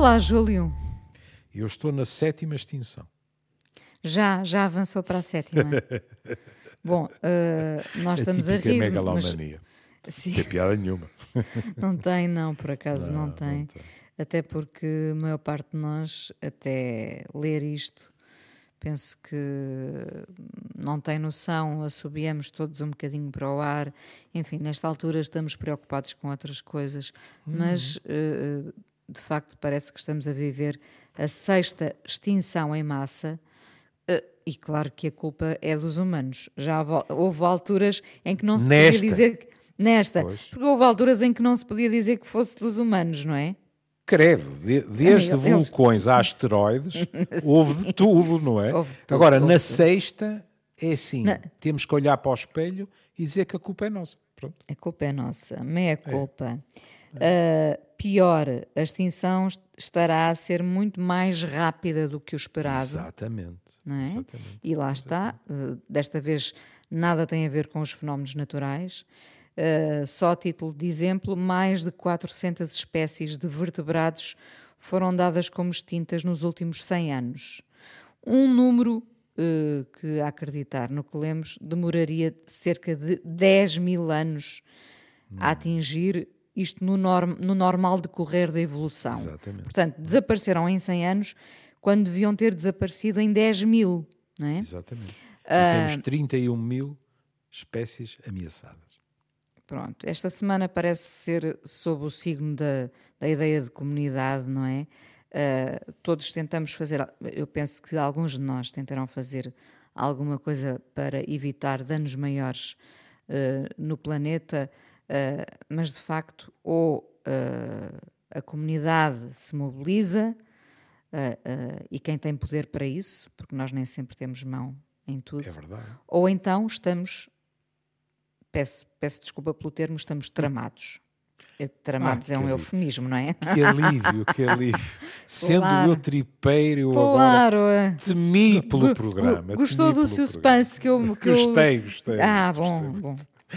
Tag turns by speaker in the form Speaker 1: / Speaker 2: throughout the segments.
Speaker 1: Olá, Júlio.
Speaker 2: Eu estou na 7ª extinção.
Speaker 1: Já avançou para a 7ª. Bom, nós estamos a rir,
Speaker 2: megalomania.
Speaker 1: mas... Sim.
Speaker 2: Não tem piada nenhuma.
Speaker 1: Não tem, não, por acaso não tem.
Speaker 2: Não tem.
Speaker 1: Até porque a maior parte de nós, até ler isto, penso que não tem noção, assobiamos todos um bocadinho para o ar. Enfim, nesta altura estamos preocupados com outras coisas, mas de facto parece que estamos a viver a 6ª extinção em massa. E claro que a culpa é dos humanos. Já houve alturas em que não se podia dizer... Porque houve alturas em que não se podia dizer que fosse dos humanos, não é?
Speaker 2: Credo, desde vulcões a asteroides, houve de tudo, não é? Agora, na 6ª, é assim, temos que olhar para o espelho e dizer que a culpa é nossa. Pronto.
Speaker 1: A culpa é nossa, meia culpa. Pior, a extinção estará a ser muito mais rápida do que o esperado.
Speaker 2: Exatamente.
Speaker 1: Não é?
Speaker 2: Exatamente.
Speaker 1: E lá está, desta vez nada tem a ver com os fenómenos naturais. Só a título de exemplo, mais de 400 espécies de vertebrados foram dadas como extintas nos últimos 100 anos. Um número que, a acreditar no que lemos, demoraria cerca de 10 mil anos a atingir isto no normal decorrer da evolução.
Speaker 2: Exatamente.
Speaker 1: Portanto, desapareceram em 100 anos quando deviam ter desaparecido em 10 mil. Não é?
Speaker 2: Exatamente. E temos 31 mil espécies ameaçadas.
Speaker 1: Pronto, esta semana parece ser sob o signo da ideia de comunidade, não é? Todos tentamos fazer, eu penso que alguns de nós tentarão fazer alguma coisa para evitar danos maiores no planeta, mas de facto ou a comunidade se mobiliza e quem tem poder para isso, porque nós nem sempre temos mão em tudo,
Speaker 2: é verdade.
Speaker 1: Ou então estamos... Peço desculpa pelo termo, estamos tramados. Tramados é um eufemismo, não é?
Speaker 2: Que alívio, que alívio. Sendo
Speaker 1: Claro.
Speaker 2: eu tripeiro, eu
Speaker 1: Claro.
Speaker 2: agora temi pelo programa.
Speaker 1: Gostou do suspense que eu...
Speaker 2: Gostei.
Speaker 1: Bom.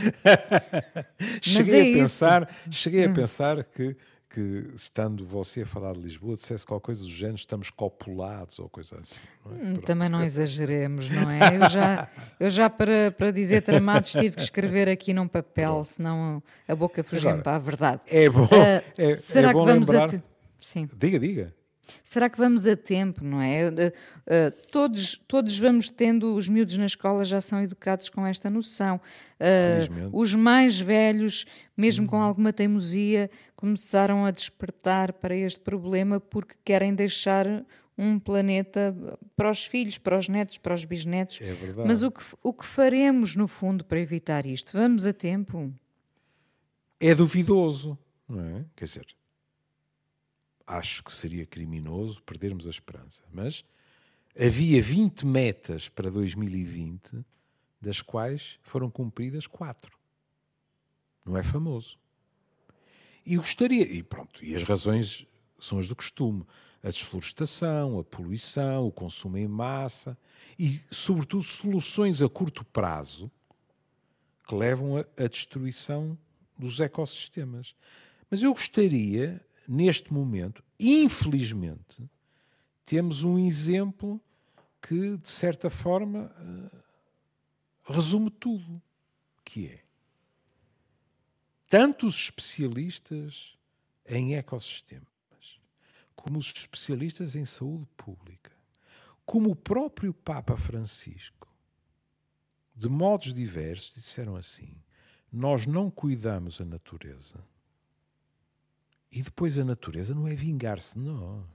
Speaker 2: Cheguei a pensar que estando você a falar de Lisboa, dissesse qualquer coisa do género, estamos copulados ou coisa assim. Não é?
Speaker 1: Também não exageremos, não é? Eu já para dizer tramados tive que escrever aqui num papel, senão a boca fugia-me para a verdade.
Speaker 2: É bom,
Speaker 1: será
Speaker 2: é bom
Speaker 1: que vamos
Speaker 2: lembrar...
Speaker 1: Sim.
Speaker 2: Diga.
Speaker 1: Será que vamos a tempo, não é? Todos vamos tendo, os miúdos na escola já são educados com esta noção. Os mais velhos, mesmo com alguma teimosia, começaram a despertar para este problema porque querem deixar um planeta para os filhos, para os netos, para os bisnetos.
Speaker 2: É verdade.
Speaker 1: Mas o que faremos, no fundo, para evitar isto? Vamos a tempo?
Speaker 2: É duvidoso, não é? Quer dizer... Acho que seria criminoso perdermos a esperança. Mas havia 20 metas para 2020, das quais foram cumpridas 4. Não é famoso. E gostaria... E as razões são as do costume. A desflorestação, a poluição, o consumo em massa e, sobretudo, soluções a curto prazo que levam à destruição dos ecossistemas. Mas eu gostaria... Neste momento, infelizmente, temos um exemplo que, de certa forma, resume tudo, que é tanto os especialistas em ecossistemas, como os especialistas em saúde pública, como o próprio Papa Francisco, de modos diversos, disseram assim: nós não cuidamos a natureza. E depois a natureza não é vingar-se de nós.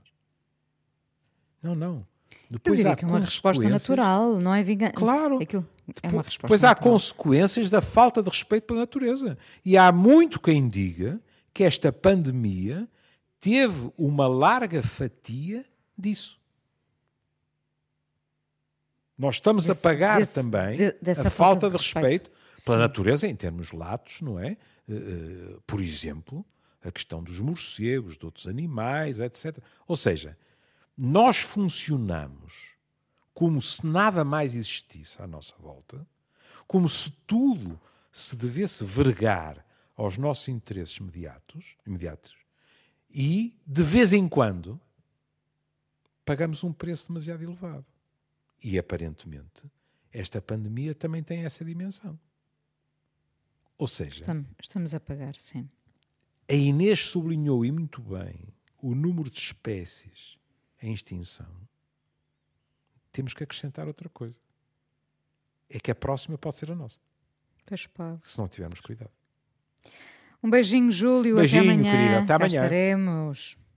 Speaker 2: Não. Depois há
Speaker 1: que é uma resposta natural, não é vingança.
Speaker 2: Claro.
Speaker 1: É uma resposta
Speaker 2: depois há
Speaker 1: natural.
Speaker 2: consequências da falta de respeito pela natureza. E há muito quem diga que esta pandemia teve uma larga fatia disso. Nós estamos a pagar também a falta de respeito pela natureza em termos latos, não é? Por exemplo... a questão dos morcegos, de outros animais, etc. Ou seja, nós funcionamos como se nada mais existisse à nossa volta, como se tudo se devesse vergar aos nossos interesses imediatos, e, de vez em quando, pagamos um preço demasiado elevado. E, aparentemente, esta pandemia também tem essa dimensão. Ou seja,
Speaker 1: estamos a pagar, sim.
Speaker 2: A Inês sublinhou, e muito bem, o número de espécies em extinção. Temos que acrescentar outra coisa. É que a próxima pode ser a nossa.
Speaker 1: Pois pode.
Speaker 2: Se não tivermos cuidado.
Speaker 1: Um beijinho, Júlio.
Speaker 2: Beijinho,
Speaker 1: até amanhã.
Speaker 2: querida. Até
Speaker 1: Cá
Speaker 2: amanhã.
Speaker 1: estaremos.